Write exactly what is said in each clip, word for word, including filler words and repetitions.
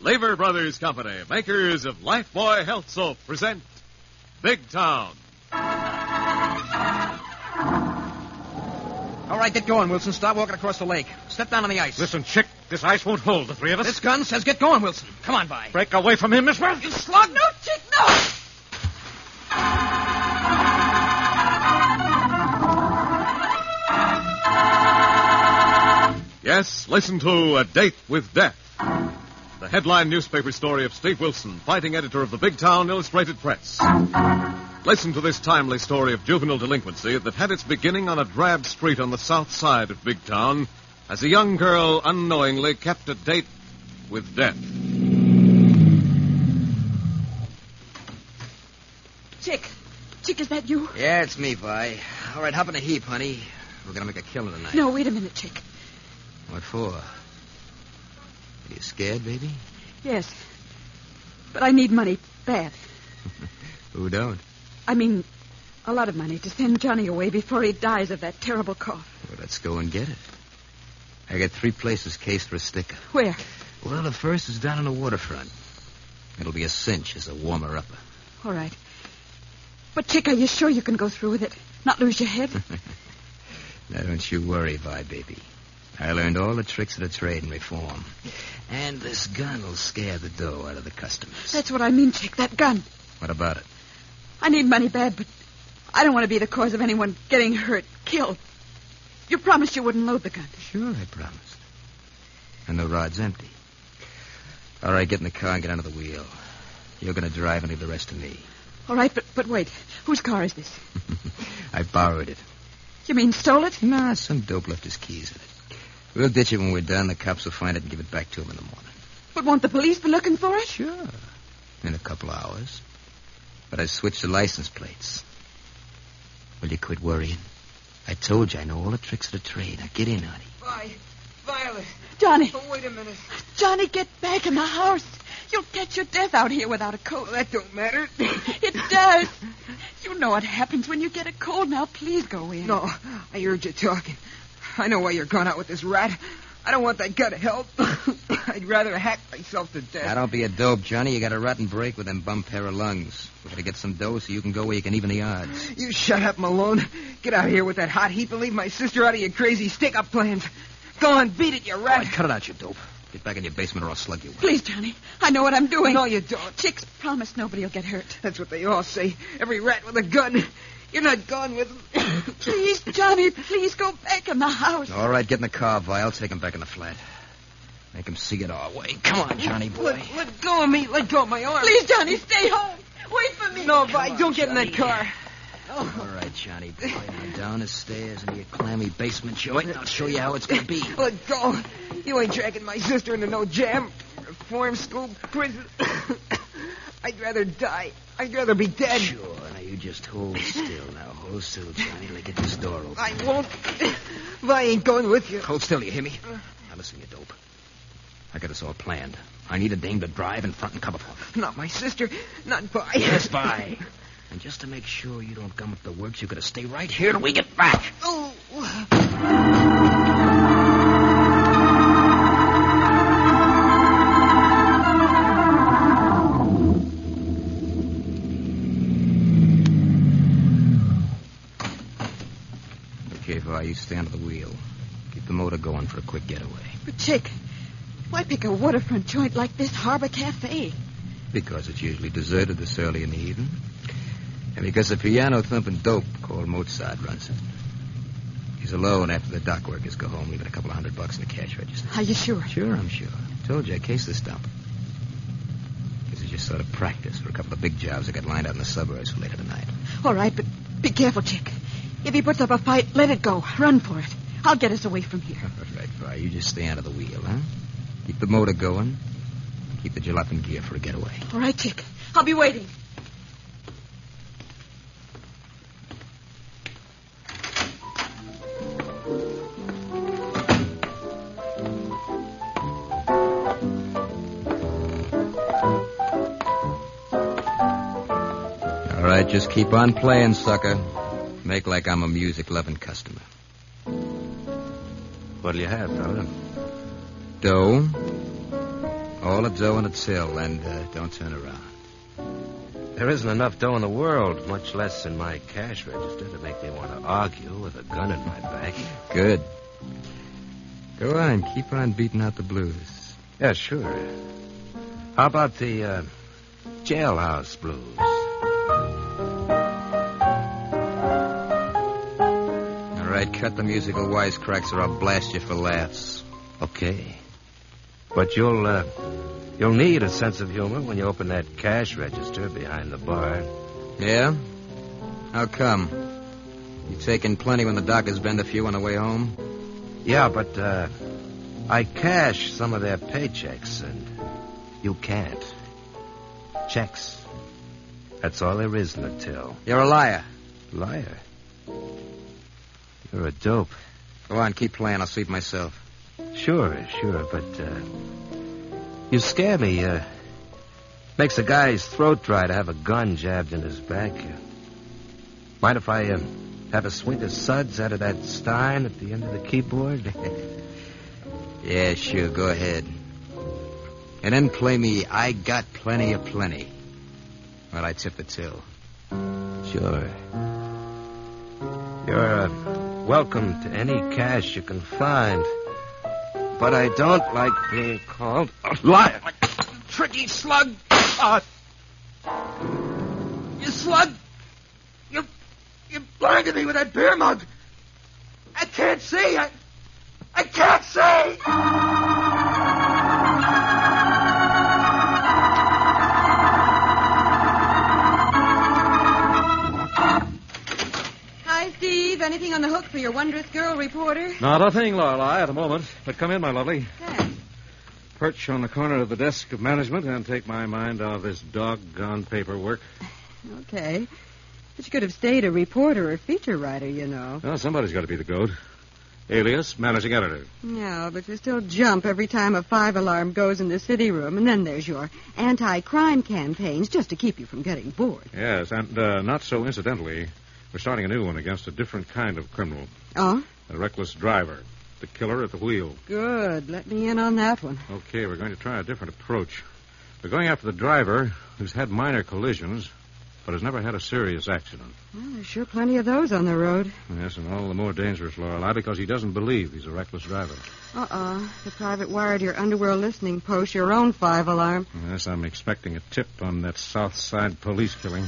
Lever Brothers Company, makers of Lifebuoy Health Soap, present Big Town. All right, get going, Wilson. Start walking across the lake. Step down on the ice. Listen, Chick, this ice won't hold the three of us. This gun says get going, Wilson. Come on, by. Break away from him, Miss Worth. You slug. No, Chick, no! Yes, listen to A Date with Death. The headline newspaper story of Steve Wilson, fighting editor of the Big Town Illustrated Press. Listen to this timely story of juvenile delinquency that had its beginning on a drab street on the south side of Big Town as a young girl unknowingly kept a date with death. Chick. Chick, is that you? Yeah, it's me, Vi. All right, hop in a heap, honey. We're going to make a killing tonight. No, wait a minute, Chick. What for? Are you scared, baby? Yes. But I need money bad. Who don't? I mean, a lot of money to send Johnny away before he dies of that terrible cough. Well, let's go and get it. I got three places cased for a sticker. Where? Well, the first is down on the waterfront. It'll be a cinch as a warmer-upper. All right. But, Chick, are you sure you can go through with it? Not lose your head? Now, don't you worry, Vi, baby. I learned all the tricks of the trade and reform. And this gun will scare the dough out of the customers. That's what I mean, Chick, that gun. What about it? I need money bad, but I don't want to be the cause of anyone getting hurt, killed. You promised you wouldn't load the gun. Sure, I promised. And the rod's empty. All right, get in the car and get under the wheel. You're going to drive and leave the rest to me. All right, but, but wait. Whose car is this? I borrowed it. You mean stole it? Nah, some dope left his keys in it. We'll ditch it when we're done. The cops will find it and give it back to him in the morning. But won't the police be looking for it? Sure. In a couple of hours. But I switched the license plates. Will you quit worrying? I told you I know all the tricks of the trade. Now get in, honey. Vi, Violet. Johnny. Oh, wait a minute. Johnny, get back in the house. You'll catch your death out here without a coat. Well, that don't matter. It does. You know what happens when you get a cold. Now, please go in. No, I heard you talking. I know why you're gone out with this rat. I don't want that guy to help. I'd rather hack myself to death. Now, don't be a dope, Johnny. You got a rotten break with them bum pair of lungs. We're going to get some dough so you can go where you can even the odds. You shut up, Malone. Get out of here with that hot heat and leave my sister out of your crazy stick-up plans. Go on, beat it, you rat. All right, cut it out, you dope. Get back in your basement or I'll slug you. Please, Johnny. I know what I'm doing. No, you don't. Chicks promise nobody will get hurt. That's what they all say. Every rat with a gun. You're not gone with them. Please, Johnny, please go back in the house. All right, get in the car, Vi. I'll take him back in the flat. Make him see it our way. Come on, Johnny boy. Let, let go of me. Let go of my arm. Please, Johnny, stay home. Wait for me. No, Vi, on, don't get Johnny. in that car. Oh. All right, Johnny boy. Now down the stairs into your clammy basement joint, and I'll show you how it's going to be. Let go. You ain't dragging my sister into no jam. Reform school, prison. I'd rather die. I'd rather be dead. Sure. Now you just hold still. Now hold still, Johnny. Let me get this door open. I won't. Vi ain't going with you. Hold still, you hear me? Now listen, you dope. I got this all planned. I need a dame to drive in front and cover for me. Not my sister. Not Vi. Yes, Vi. And just to make sure you don't gum up the works, you're going to stay right here till we get back. Oh. Okay, Vi, you stay under the wheel. Keep the motor going for a quick getaway. But, Chick, why pick a waterfront joint like this Harbor Cafe? Because it's usually deserted this early in the evening. And because a piano-thumping dope called Mozart runs it. He's alone after the dock workers go home, leaving a couple of hundred bucks in the cash register. Are you sure? Sure, I'm sure. Told you I cased this dump. This is just sort of practice for a couple of big jobs I got lined out in the suburbs for later tonight. All right, but be careful, Chick. If he puts up a fight, let it go. Run for it. I'll get us away from here. All right, Vi, you just stay under the wheel, huh? Keep the motor going. Keep the jalop in gear for a getaway. All right, Chick. I'll be waiting. All right, just keep on playing, sucker. Make like I'm a music-loving customer. What'll you have, fella? Dough? All the dough in the till, and uh, don't turn around. There isn't enough dough in the world, much less in my cash register, to make me want to argue with a gun in my back. Good. Go on, keep on beating out the blues. Yeah, sure. How about the uh, jailhouse blues? All right, cut the musical wisecracks or I'll blast you for laughs. Okay. But you'll, uh, you'll need a sense of humor when you open that cash register behind the bar. Yeah? How come? You taking plenty when the doctors bend a few on the way home? Yeah, but, uh, I cash some of their paychecks, and you can't. Checks. That's all there is in the till. You're a liar. Liar? You're a dope. Go on, keep playing. I'll see it myself. Sure, sure, but, uh, you scare me. Uh, makes a guy's throat dry to have a gun jabbed in his back. Uh, mind if I, uh, have a swing of suds out of that stein at the end of the keyboard? Yeah, sure, go ahead. And then play me I Got Plenty of Plenty while I tip the till. Sure. You're uh, welcome to any cash you can find. But I don't like being called a liar. Tricky slug. Uh, you slug. You, you blinded me with that beer mug. I can't see. I, I can't see. Hi, Steve. Anything on the hook for your wondrous girl reporter? Not a thing, Lorelei, at the moment. But come in, my lovely. Thanks. Perch on the corner of the desk of management and take my mind out of this doggone paperwork. Okay. But you could have stayed a reporter or feature writer, you know. Well, somebody's got to be the goat. Alias, managing editor. No, but you still jump every time a five alarm goes in the city room, and then there's your anti-crime campaigns just to keep you from getting bored. Yes, and uh, not so incidentally, we're starting a new one against a different kind of criminal. Oh? A reckless driver. The killer at the wheel. Good. Let me in on that one. Okay, we're going to try a different approach. We're going after the driver who's had minor collisions, but has never had a serious accident. Well, there's sure plenty of those on the road. Yes, and all the more dangerous, Lorelei, because he doesn't believe he's a reckless driver. Uh-uh. The private wire to your underworld listening post, your own five alarm. Yes, I'm expecting a tip on that South Side police killing.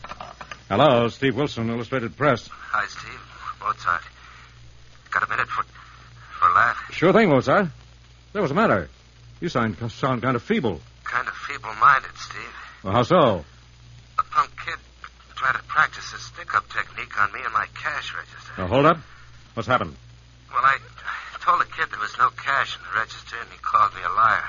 Hello, Steve Wilson, Illustrated Press. Hi, Steve. Mozart. Got a minute for, for a laugh? Sure thing, Mozart. What's the matter? You sound, sound kind of feeble. Kind of feeble-minded, Steve. Well, how so? A punk kid tried to practice his stick-up technique on me and my cash register. Now, hold up. What's happened? Well, I told the kid there was no cash in the register, and he called me a liar.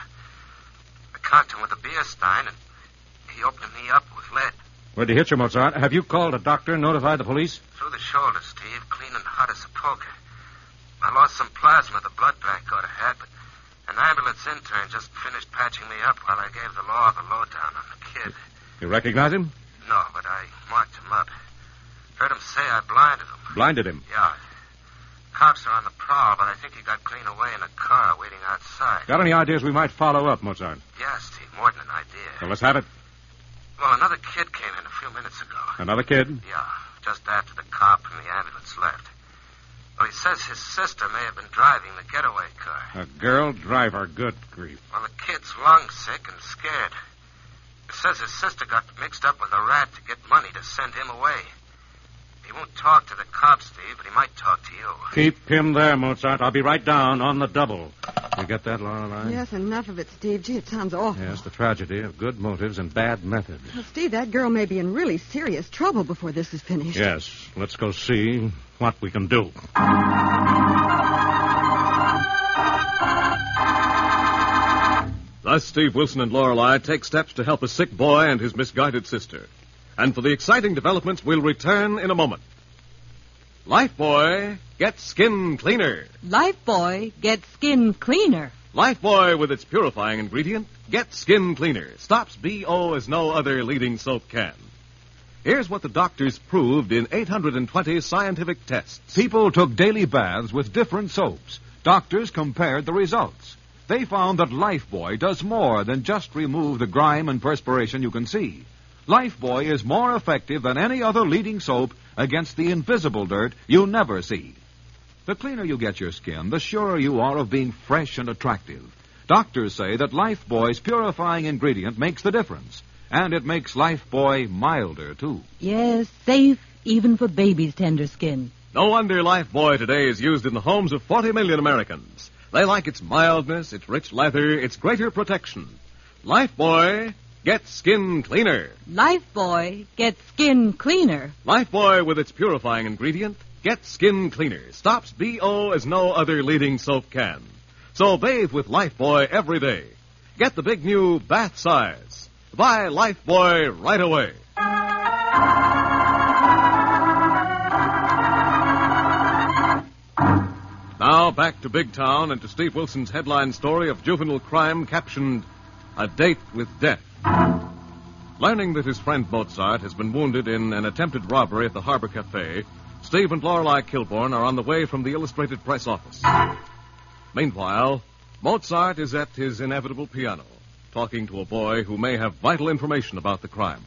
I conked him with a beer stein, and he opened me up with lead. Where'd he hit you, Mozart? Have you called a doctor and notified the police? Through the shoulder, Steve, clean and hot as a poker. I lost some plasma the blood bank ought to had, but an ambulance intern just finished patching me up while I gave the law the lowdown on the kid. You recognize him? No, but I marked him up. Heard him say I blinded him. Blinded him? Yeah. Cops are on the prowl, but I think he got clean away in a car waiting outside. Got any ideas we might follow up, Mozart? Yeah, Steve, more than an idea. Well, let's have it. Well, another kid came in a few minutes ago. Another kid? Yeah, just after the cop and the ambulance left. Well, he says his sister may have been driving the getaway car. A girl driver. Good grief. Well, the kid's lung sick and scared. He says his sister got mixed up with a rat to get money to send him away. He won't talk to the cops, Steve, but he might talk to you. Keep him there, Mozart. I'll be right down on the double. You get that, Lorelei? Yes, enough of it, Steve. Gee, it sounds awful. Yes, the tragedy of good motives and bad methods. Well, Steve, that girl may be in really serious trouble before this is finished. Yes, let's go see what we can do. Thus, Steve Wilson and Lorelei take steps to help a sick boy and his misguided sister. And for the exciting developments, we'll return in a moment. Lifebuoy, get skin cleaner. Lifebuoy, get skin cleaner. Lifebuoy, with its purifying ingredient, get skin cleaner. Stops B O as no other leading soap can. Here's what the doctors proved in eight hundred twenty scientific tests. People took daily baths with different soaps. Doctors compared the results. They found that Lifebuoy does more than just remove the grime and perspiration you can see. Lifebuoy is more effective than any other leading soap against the invisible dirt you never see. The cleaner you get your skin, the surer you are of being fresh and attractive. Doctors say that Lifebuoy's purifying ingredient makes the difference, and it makes Lifebuoy milder, too. Yes, safe even for baby's tender skin. No wonder Lifebuoy today is used in the homes of forty million Americans. They like its mildness, its rich leather, its greater protection. Lifebuoy gets skin cleaner. Lifebuoy gets skin cleaner. Lifebuoy, with its purifying ingredient, gets skin cleaner. Stops B O as no other leading soap can. So bathe with Lifebuoy every day. Get the big new bath size. Buy Lifebuoy right away. Now back to Big Town and to Steve Wilson's headline story of juvenile crime captioned A Date with Death. Learning that his friend Mozart has been wounded in an attempted robbery at the Harbor Cafe, Steve and Lorelei Kilborn are on the way from the Illustrated Press office. Meanwhile, Mozart is at his inevitable piano, talking to a boy who may have vital information about the crime.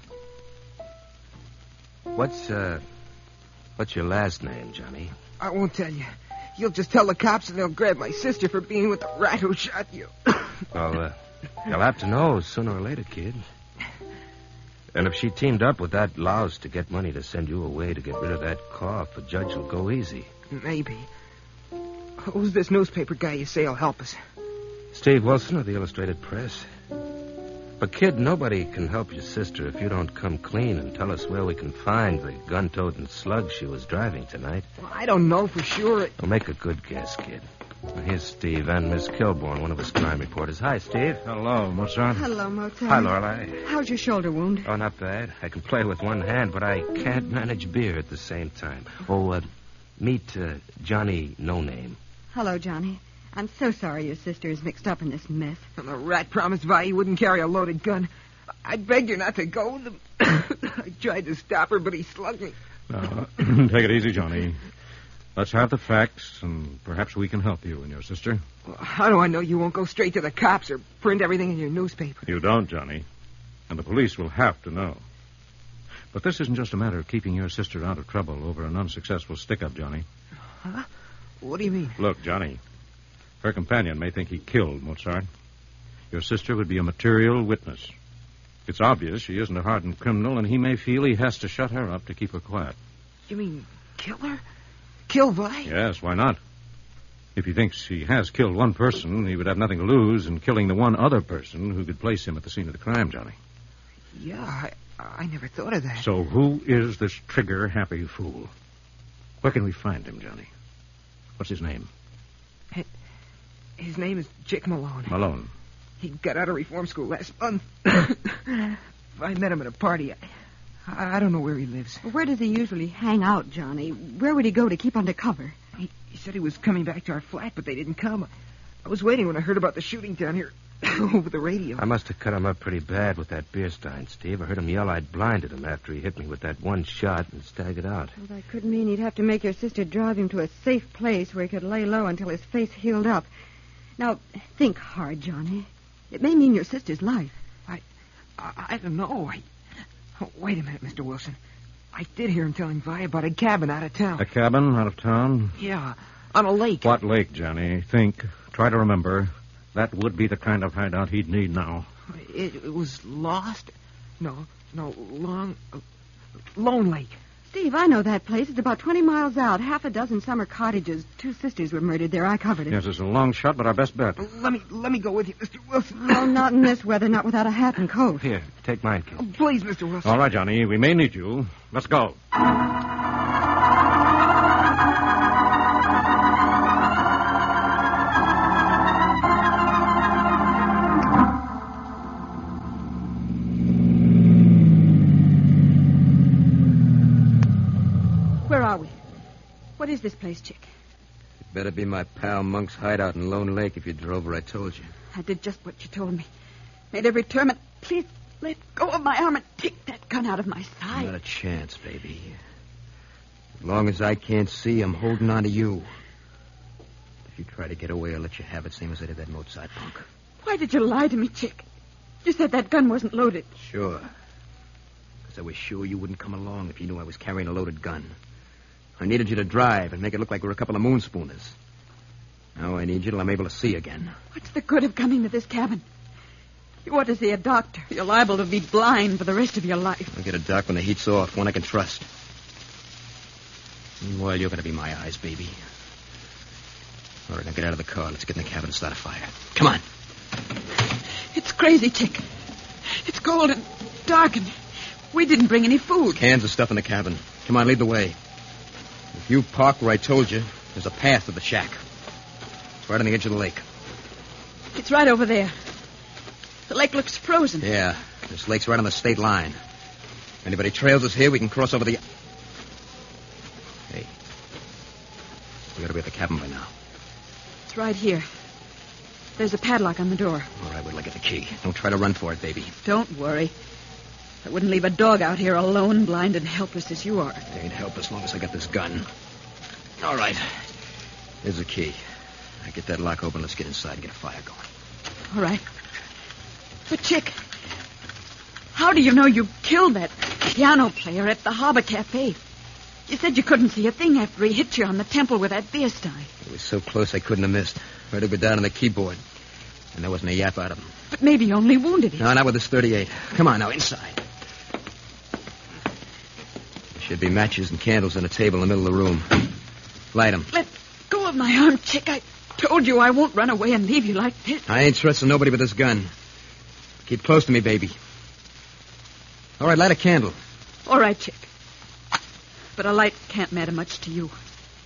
What's, uh, what's your last name, Johnny? I won't tell you. You'll just tell the cops and they'll grab my sister for being with the rat who shot you. Well, uh, you'll have to know sooner or later, kid. And if she teamed up with that louse to get money to send you away to get rid of that cough, the judge will go easy. Maybe. Who's this newspaper guy you say will help us? Steve Wilson of the Illustrated Press. But, kid, nobody can help your sister if you don't come clean and tell us where we can find the gun-toting slug she was driving tonight. Well, I don't know for sure. Well, make a good guess, kid. Here's Steve and Miss Kilborn, one of his crime reporters. Hi, Steve. Hello, Mozart. Hello, Mozart. Hi, Lorelei. How's your shoulder wound? Oh, not bad. I can play with one hand, but I can't manage beer at the same time. Oh, uh, meet uh, Johnny No Name. Hello, Johnny. I'm so sorry your sister is mixed up in this mess. And the rat promised Vi he wouldn't carry a loaded gun. I begged her not to go with him. I tried to stop her, but he slugged me. Now, take it easy, Johnny. Let's have the facts, and perhaps we can help you and your sister. Well, how do I know you won't go straight to the cops or print everything in your newspaper? You don't, Johnny. And the police will have to know. But this isn't just a matter of keeping your sister out of trouble over an unsuccessful stick-up, Johnny. Huh? What do you mean? Look, Johnny, her companion may think he killed Mozart. Your sister would be a material witness. It's obvious she isn't a hardened criminal, and he may feel he has to shut her up to keep her quiet. You mean kill her? Kill Vi? Yes, why not? If he thinks he has killed one person, he would have nothing to lose in killing the one other person who could place him at the scene of the crime, Johnny. Yeah, I, I never thought of that. So who is this trigger-happy fool? Where can we find him, Johnny? What's his name? His name is Chick Malone. Malone. He got out of reform school last month. I met him at a party. I, I don't know where he lives. Where does he usually hang out, Johnny? Where would he go to keep under cover? He, he said he was coming back to our flat, but they didn't come. I was waiting when I heard about the shooting down here over the radio. I must have cut him up pretty bad with that beer stein, Steve. I heard him yell I'd blinded him after he hit me with that one shot and staggered out. Well, that could mean he'd have to make your sister drive him to a safe place where he could lay low until his face healed up. Now, think hard, Johnny. It may mean your sister's life. I, I, I don't know. I, oh, wait a minute, Mister Wilson. I did hear him telling Vi about a cabin out of town. A cabin out of town? Yeah, on a lake. What lake, Johnny? Think. Try to remember. That would be the kind of hideout he'd need now. It, it was Lost? No, no, Long... Uh, Lone Lake. Steve, I know that place. It's about twenty miles out. Half a dozen summer cottages. Two sisters were murdered there. I covered it. Yes, it's a long shot, but our best bet. Let me let me go with you, Mister Wilson. Oh, not in this weather, not without a hat and coat. Here, take mine, kid. Oh, please, Mister Wilson. All right, Johnny. We may need you. Let's go. What is this place, Chick? It better be my pal Monk's hideout in Lone Lake if you drove where I told you. I did just what you told me. Made every turn, but please let go of my arm and take that gun out of my side. Not a chance, baby. As long as I can't see, I'm holding on to you. If you try to get away, I'll let you have it, same as I did that Mozart punk. Why did you lie to me, Chick? You said that gun wasn't loaded. Sure. Because I was sure you wouldn't come along if you knew I was carrying a loaded gun. I needed you to drive and make it look like we were a couple of moonspooners. Now I need you till I'm able to see again. What's the good of coming to this cabin? You ought to see a doctor. You're liable to be blind for the rest of your life. I'll get a doc when the heat's off, one I can trust. Meanwhile, you're going to be my eyes, baby. All right, now get out of the car. Let's get in the cabin and start a fire. Come on. It's crazy, Chick. It's cold and dark, and we didn't bring any food. Cans of stuff in the cabin. Come on, lead the way. If you park where I told you, there's a path to the shack. It's right on the edge of the lake. It's right over there. The lake looks frozen. Yeah, this lake's right on the state line. If anybody trails us here, we can cross over the... Hey. We ought to be at the cabin by now. It's right here. There's a padlock on the door. All right, wait till I get the key. Don't try to run for it, baby. Don't worry. I wouldn't leave a dog out here alone, blind and helpless as you are. They ain't help as long as I got this gun. All right. Here's the key. I get that lock open. Let's get inside and get a fire going. All right. But, Chick, how do you know you killed that piano player at the Harbor Cafe? You said you couldn't see a thing after he hit you on the temple with that beer stein. It was so close I couldn't have missed. Right over down on the keyboard. And there wasn't a yap out of him. But maybe you only wounded him. No, not with this thirty-eight. Come on now, inside. There should be matches and candles on a table in the middle of the room. Light them. Let go of my arm, Chick. I told you I won't run away and leave you like this. I ain't trusting nobody with this gun. Keep close to me, baby. All right, light a candle. All right, Chick. But a light can't matter much to you.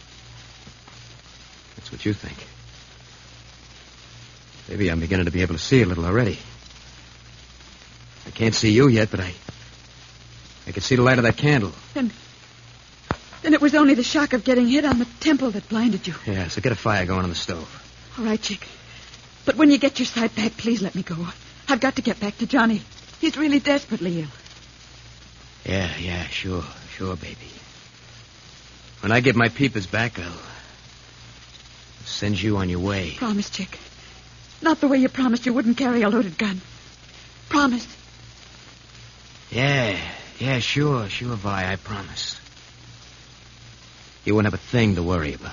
That's what you think. Maybe I'm beginning to be able to see a little already. I can't see you yet, but I... I can see the light of that candle. Then... Then it was only the shock of getting hit on the temple that blinded you. Yeah, so get a fire going on the stove. All right, Chick. But when you get your sight back, please let me go. I've got to get back to Johnny. He's really desperately ill. Yeah, yeah, sure. Sure, baby. When I get my peepers back, I'll... send you on your way. Promise, Chick. Not the way you promised you wouldn't carry a loaded gun. Promise. Yeah, yeah, sure, sure, Vi, I promise. You won't have a thing to worry about.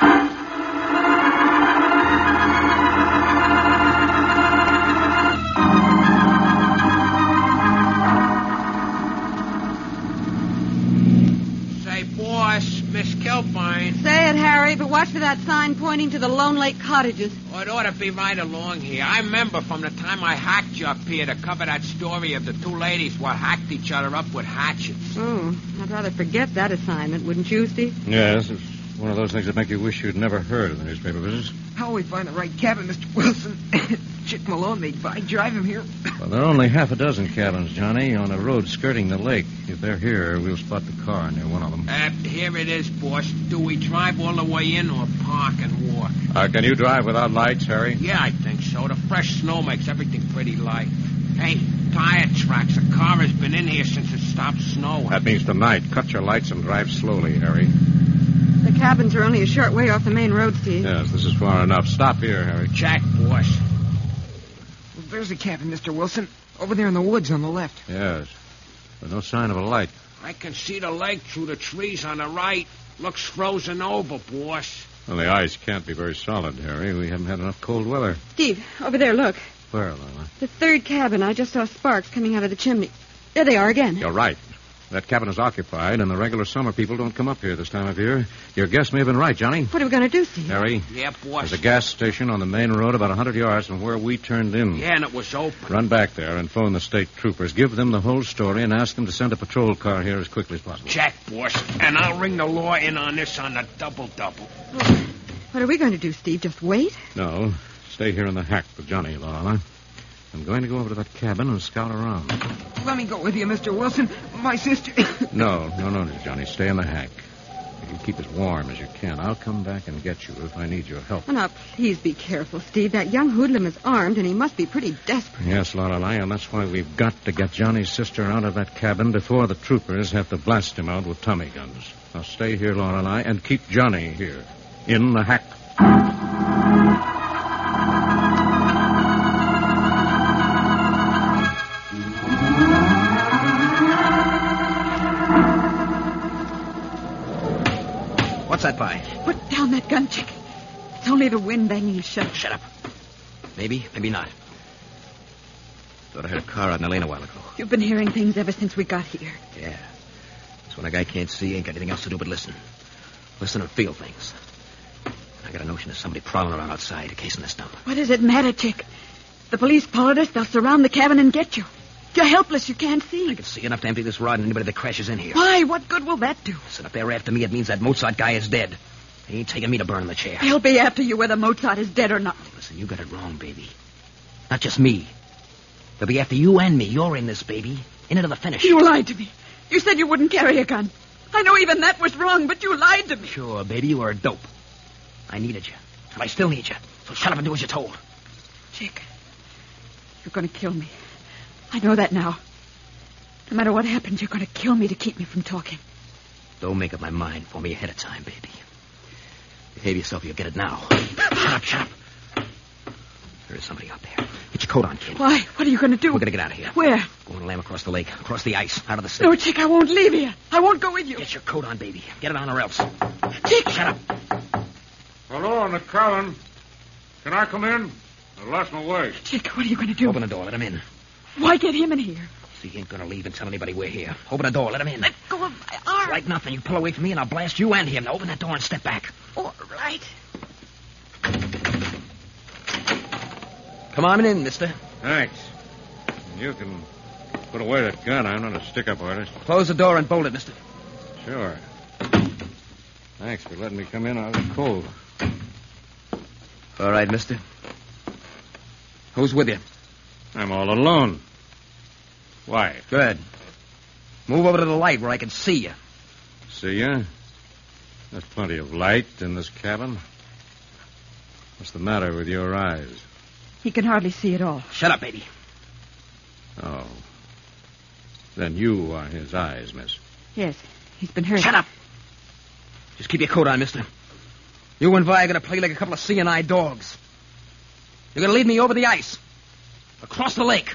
Say, boss, Miss Kilpine. Say it, Harry, but watch for that sign pointing to the Lone Lake Cottages. Oh, it ought to be right along here. I remember from the time I hacked you up here to cover that story of the two ladies what hacked each other up with hatchets. Oh, I'd rather forget that assignment, wouldn't you, Steve? Yes, it's one of those things that make you wish you'd never heard of the newspaper business. How will we find the right cabin, Mister Wilson? Chick Malone made by drive him here. Well, there are only half a dozen cabins, Johnny, on a road skirting the lake. If they're here, we'll spot the car near one of them. Uh, here it is, boss. Do we drive all the way in or park and walk? Uh, can you drive without lights, Harry? Yeah, I think so. The fresh snow makes everything pretty light. Hey, tire tracks. A car has been in here since it stopped snowing. That means tonight. Cut your lights and drive slowly, Harry. The cabins are only a short way off the main road, Steve. Yes, this is far enough. Stop here, Harry. Jack, boss. Well, there's a cabin, Mister Wilson. Over there in the woods on the left. Yes, but no sign of a light. I can see the lake through the trees on the right. Looks frozen over, boss. Well, the ice can't be very solid, Harry. We haven't had enough cold weather. Steve, over there, look. Where, Lola? The third cabin. I just saw sparks coming out of the chimney. There they are again. You're right. That cabin is occupied, and the regular summer people don't come up here this time of year. Your guess may have been right, Johnny. What are we going to do, Steve? Harry? Yeah, boss. There's a gas station on the main road about a hundred yards from where we turned in. Yeah, and it was open. Run back there and phone the state troopers. Give them the whole story and ask them to send a patrol car here as quickly as possible. Jack, boss. And I'll ring the law in on this on the double-double. What are we going to do, Steve? Just wait? No. Stay here in the hack with Johnny, Lorna. I'm going to go over to that cabin and scout around. Let me go with you, Mister Wilson. My sister... No, no, no, Johnny. Stay in the hack. You keep as warm as you can. I'll come back and get you if I need your help. Oh, now, please be careful, Steve. That young hoodlum is armed, and he must be pretty desperate. Yes, Lorelei, and that's why we've got to get Johnny's sister out of that cabin before the troopers have to blast him out with Tommy guns. Now stay here, Lorelei, and keep Johnny here. In the hack. not, Vi? Put down that gun, Chick. It's only the wind banging the shutter. Shut up. Maybe, maybe not. Thought I heard a car out in the lane a while ago. You've been hearing things ever since we got here. Yeah. That's when a guy can't see, ain't got anything else to do but listen. Listen and feel things. I got a notion of somebody prowling around outside, a case in the stump. What does it matter, Chick? The police followed us. They'll surround the cabin and get you. You're helpless. You can't see. I can see enough to empty this rod and anybody that crashes in here. Why? What good will that do? Listen, if they're after me, it means that Mozart guy is dead. They ain't taking me to burn in the chair. They'll be after you whether Mozart is dead or not. Listen, you got it wrong, baby. Not just me. They'll be after you and me. You're in this, baby. In it to the finish. You lied to me. You said you wouldn't carry a gun. I know even that was wrong, but you lied to me. Sure, baby, you were a dope. I needed you. And I still need you. So shut up and do as you're told. Chick, you're going to kill me. I know that now. No matter what happens, you're going to kill me to keep me from talking. Don't make up my mind for me ahead of time, baby. Behave yourself, you'll get it now. Shut up, shut up. There is somebody out there. Get your coat on, kid. Why? What are you going to do? We're going to get out of here. Where? Going to lamb across the lake, across the ice, out of the city. No, Chick, I won't leave here. I won't go with you. Get your coat on, baby. Get it on or else. Chick! Shut up. Hello, in the cabin. Can I come in? I lost my way. Chick, what are you going to do? Open the door, let him in. Why get him in here? See, he ain't going to leave and tell anybody we're here. Open the door, let him in. Let go of my arm. It's like nothing. You pull away from me and I'll blast you and him. Now open that door and step back. All right. Come on in, mister. Thanks. You can put away that gun. I'm not a stick-up artist. Close the door and bolt it, mister. Sure. Thanks for letting me come in out of the cold. All right, mister. Who's with you? I'm all alone. Why? Good. Move over to the light where I can see you. See ya? There's plenty of light in this cabin. What's the matter with your eyes? He can hardly see at all. Shut up, baby. Oh. Then you are his eyes, miss. Yes, he's been hurt. Shut up. Just keep your coat on, mister. You and Vi are going to play like a couple of C and I dogs. You're going to lead me over the ice. Across the lake.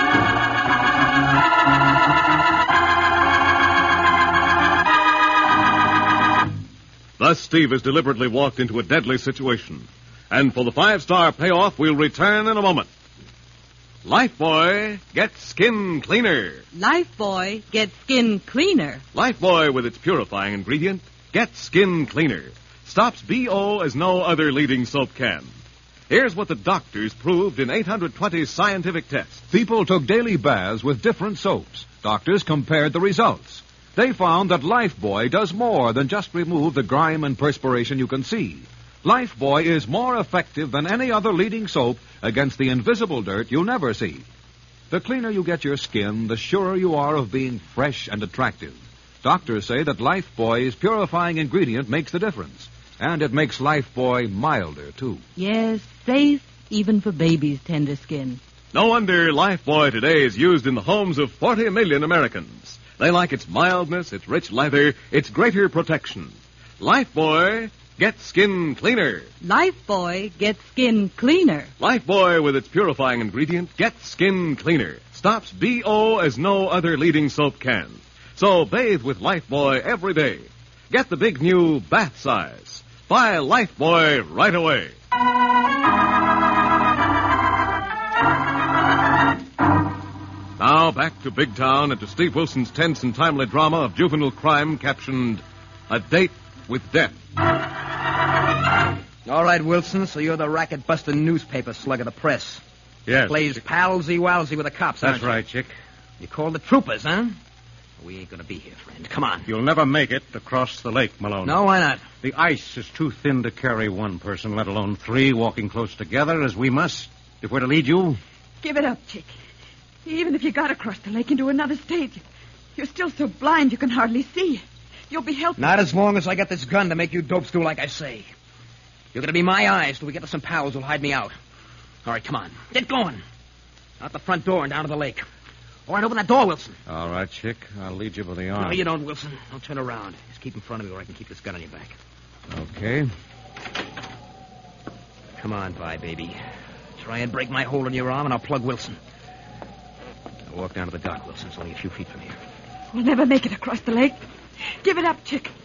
Thus, Steve has deliberately walked into a deadly situation. And for the five-star payoff, we'll return in a moment. Lifebuoy gets skin cleaner. Lifebuoy gets skin cleaner. Lifebuoy, with its purifying ingredient, gets skin cleaner. Stops B O as no other leading soap can. Here's what the doctors proved in eight hundred twenty scientific tests. People took daily baths with different soaps. Doctors compared the results. They found that Lifebuoy does more than just remove the grime and perspiration you can see. Lifebuoy is more effective than any other leading soap against the invisible dirt you never see. The cleaner you get your skin, the surer you are of being fresh and attractive. Doctors say that Lifebuoy's purifying ingredient makes the difference. And it makes Lifebuoy milder, too. Yes, safe even for baby's tender skin. No wonder Lifebuoy today is used in the homes of forty million Americans. They like its mildness, its rich lather, its greater protection. Lifebuoy gets skin cleaner. Lifebuoy gets skin cleaner. Lifebuoy, with its purifying ingredient, gets skin cleaner. Stops B O as no other leading soap can. So bathe with Lifebuoy every day. Get the big new bath size. Buy Lifebuoy right away. Now back to Big Town and to Steve Wilson's tense and timely drama of juvenile crime captioned A Date with Death. All right, Wilson, so you're the racket-busting newspaper slug of the press. Yes. Plays palsy-walsy with the cops, aren't That's you? right, Chick. You called the troopers, huh? We ain't gonna be here, friend. Come on. You'll never make it across the lake, Malone. No, why not? The ice is too thin to carry one person, let alone three, walking close together as we must. If we're to lead you, Give it up, Chick. Even if you got across the lake into another state, you're still so blind you can hardly see. You'll be helpless. Not as long as I got this gun to make you dopes do like I say. You're gonna be my eyes till we get to some pals who'll hide me out. All right, come on. Get going. Out the front door and down to the lake. All right, open that door, Wilson. all right, Chick. I'll lead you by the arm. No, you don't, Wilson. Don't turn around. Just keep in front of me where I can keep this gun on your back. Okay. Come on, Vi, baby. Try and break my hold on your arm, and I'll plug Wilson. Now walk down to the dock, Wilson. It's only a few feet from here. We'll never make it across the lake. Give it up, Chick.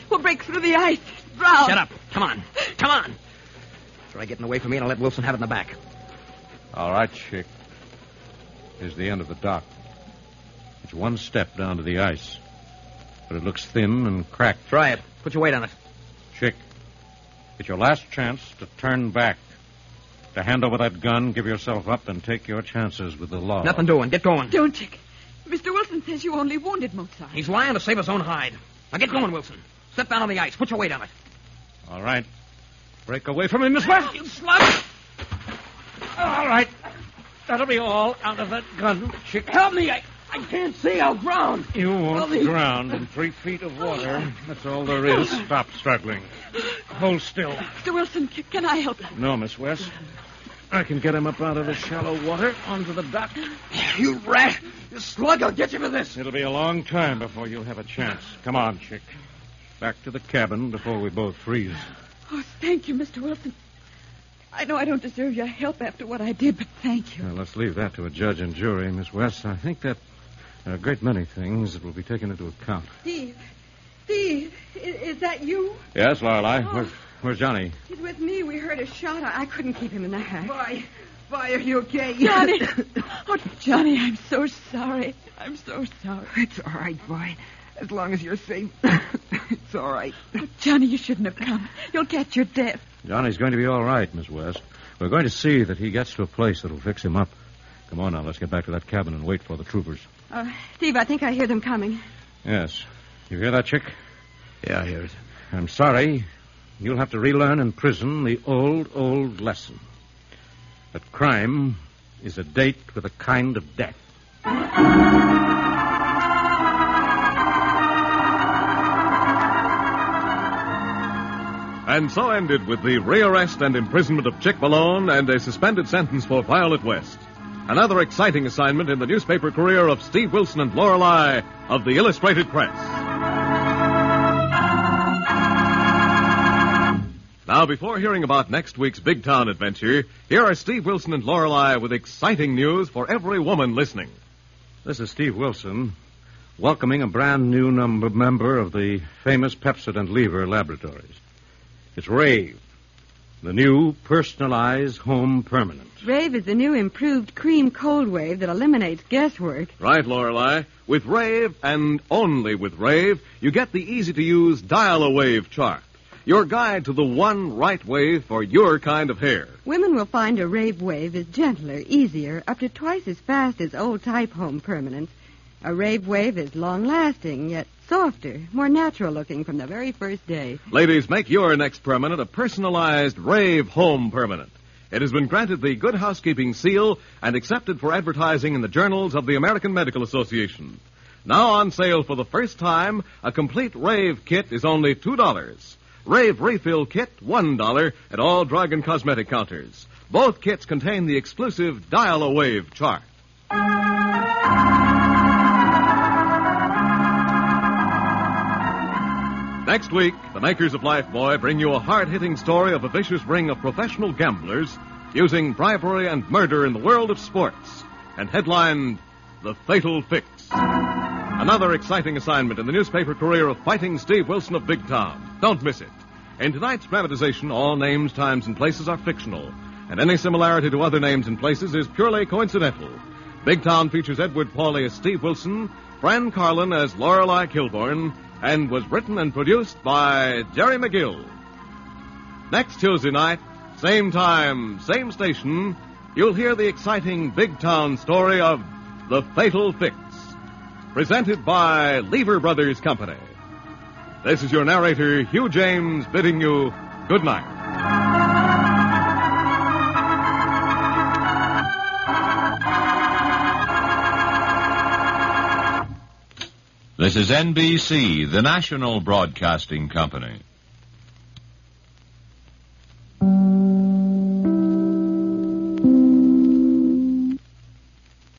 We'll break through the ice. Drown. Shut up. Come on. Come on. Try getting away from me and I'll let Wilson have it in the back. All right, Chick. Here's the end of the dock. It's one step down to the ice. But it looks thin and cracked. Try it. Put your weight on it. Chick, it's your last chance to turn back. To hand over that gun, give yourself up, and take your chances with the law. Nothing doing. Get going. Don't, Chick. Mister Wilson says you only wounded Mozart. He's lying to save his own hide. Now get going, Wilson. Step down on the ice. Put your weight on it. All right. Break away from him, Miss West, you slut! All right. That'll be all out of that gun, Chick. Help me. I, I can't see. I'll drown. You won't Help me. drown in three feet of water. That's all there is. Stop struggling. Hold still. Mister Wilson, c- can I help you? No, Miss West. I can get him up out of the shallow water onto the dock. You rat. You slug. I'll get you for this. It'll be a long time before you'll have a chance. Come on, Chick. Back to the cabin before we both freeze. Oh, thank you, Mister Wilson. I know I don't deserve your help after what I did, but thank you. Now, let's leave that to a judge and jury, Miss West. I think that there are a great many things that will be taken into account. Steve. Steve, is, is that you? Yes, Lorelei. Oh. Where's, where's Johnny? He's with me. We heard a shot. I, I couldn't keep him in the house. Vi, Vi, are you okay? Johnny. Oh, Johnny, I'm so sorry. I'm so sorry. It's all right, Vi. As long as you're safe, it's all right. Oh, Johnny, you shouldn't have come. You'll catch your death. Johnny's going to be all right, Miss West. We're going to see that he gets to a place that'll fix him up. Come on now, let's get back to that cabin and wait for the troopers. Uh, Steve, I think I hear them coming. Yes. You hear that, Chick? Yeah, I hear it. I'm sorry. You'll have to relearn in prison the old, old lesson. That crime is a date with a kind of death. And so ended with the rearrest and imprisonment of Chick Malone and a suspended sentence for Violet West. Another exciting assignment in the newspaper career of Steve Wilson and Lorelei of the Illustrated Press. Now, before hearing about next week's big town adventure, here are Steve Wilson and Lorelei with exciting news for every woman listening. This is Steve Wilson, welcoming a brand new number member of the famous Pepsodent Lever Laboratories. It's Rave, the new personalized home permanent. Rave is the new improved cream cold wave that eliminates guesswork. Right, Lorelei. With Rave, and only with Rave, you get the easy-to-use dial-a-wave chart. Your guide to the one right wave for your kind of hair. Women will find a Rave wave is gentler, easier, up to twice as fast as old-type home permanents. A Rave wave is long-lasting, yet softer, more natural-looking from the very first day. Ladies, make your next permanent a personalized Rave home permanent. It has been granted the Good Housekeeping seal and accepted for advertising in the journals of the American Medical Association. Now on sale for the first time, a complete Rave kit is only two dollars. Rave Refill Kit, one dollar at all drug and cosmetic counters. Both kits contain the exclusive Dial-A-Wave chart. Next week, the makers of Lifebuoy bring you a hard-hitting story of a vicious ring of professional gamblers using bribery and murder in the world of sports, and headlined, The Fatal Fix. Another exciting assignment in the newspaper career of Fighting Steve Wilson of Big Town. Don't miss it. In tonight's dramatization, all names, times, and places are fictional, and any similarity to other names and places is purely coincidental. Big Town features Edward Pauley as Steve Wilson, Fran Carlin as Lorelei Kilborn, and was written and produced by Jerry McGill. Next Tuesday night, same time, same station, you'll hear the exciting Big Town story of The Fatal Fix, presented by Lever Brothers Company. This is your narrator, Hugh James, bidding you good night. This is N B C, the national broadcasting company.